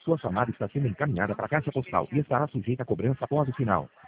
Sua chamada está sendo encaminhada para a caixa postal e estará sujeita a cobrança após o sinal.